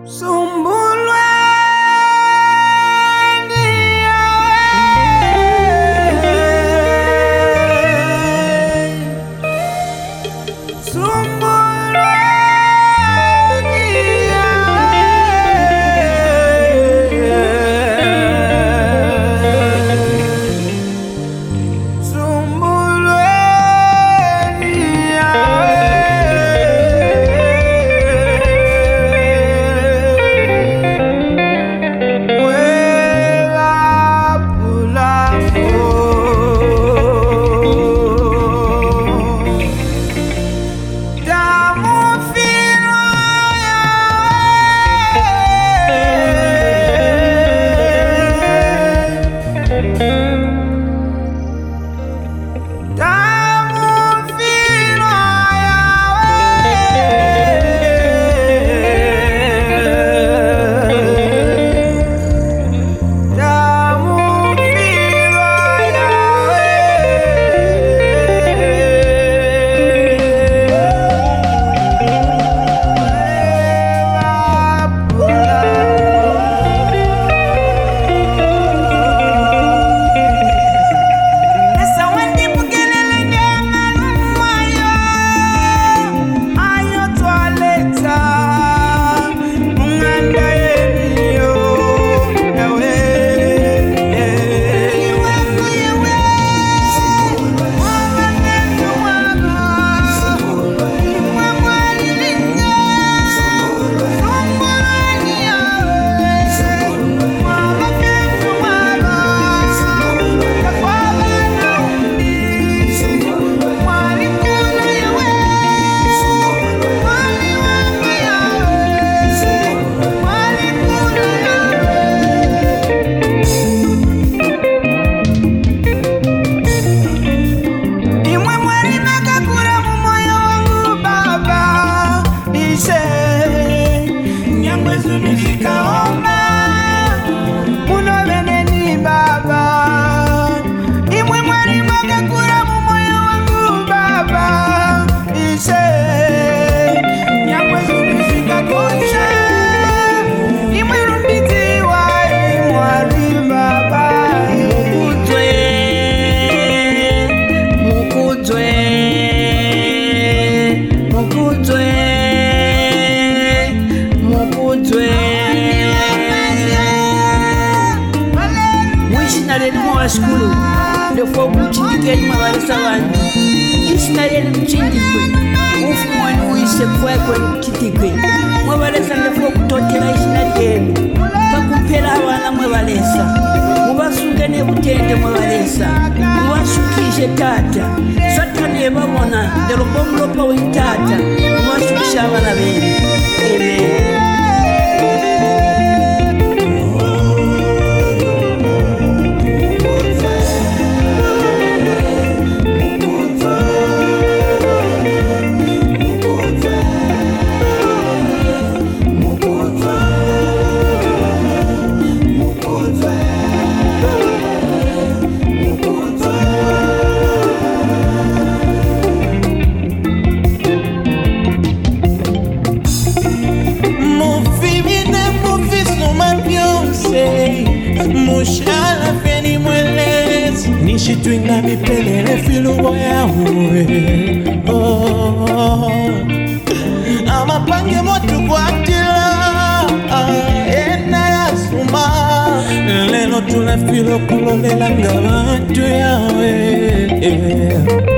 Sumbulweni Skulu ndio foku chindikeni mabarisa wanyu ishinarele mchindikwe ufu mwanu uise kwekwe mchitikwe mwabaresa ndio foku totela ishinarele pakupela wana mwabaresa mubasungene butende mwabaresa mubasukishe tata satane babona ndio bomlopa witata mubasukisha abana bene. Amen. Mushala feni mwelezi nishitwinga mipelele filubo ya uwe amapange motu kwa tila ena ya suma lelo tula filo kulolela nga bantu yawe